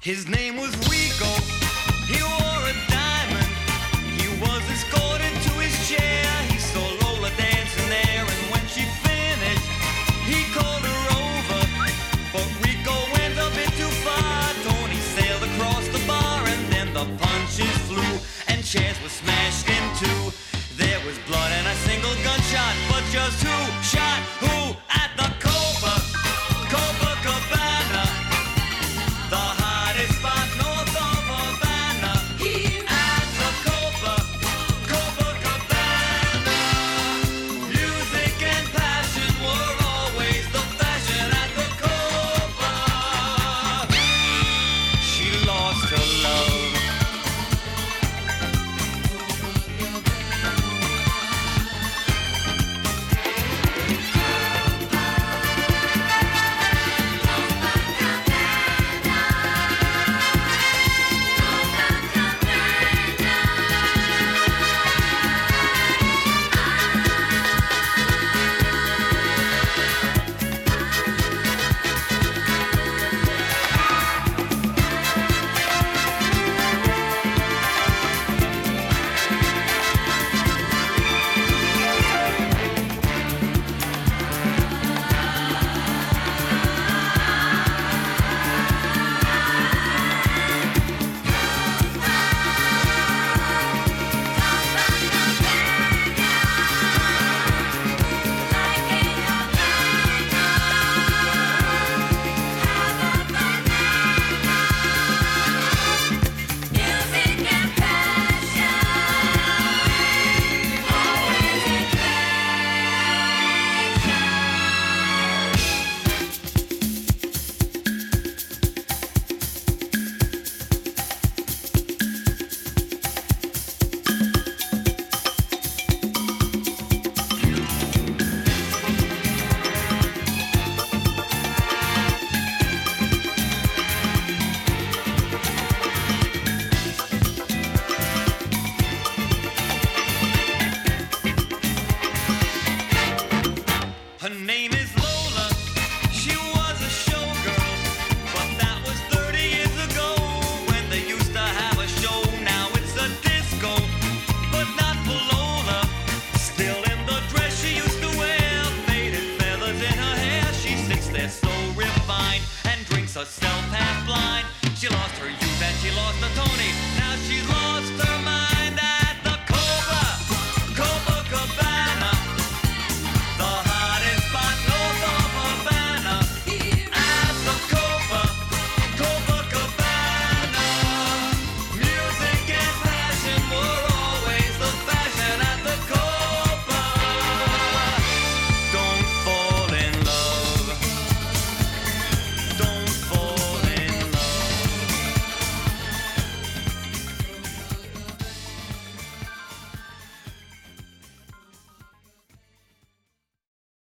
His name was Rico. He wore a diamond. He was escorted to his chair. He saw Lola dancing there, and when she finished, he called her over. But Rico went a bit too far. Tony sailed across the bar, and then the punches flew, and chairs were smashed in two. There was blood and a single gunshot, but just who shot who at the Copacabana? The hottest spot north of Havana. At the Copacabana. Music and passion were always the fashion at the Copa. She lost her love. Her name is Lola. She was a showgirl, but that was 30 years ago when they used to have a show. Now it's a disco, but not for Lola. Still in the dress she used to wear, faded feathers in her hair. She sits there so refined and drinks herself half blind. She lost her youth and she lost her Tony. Now she's lost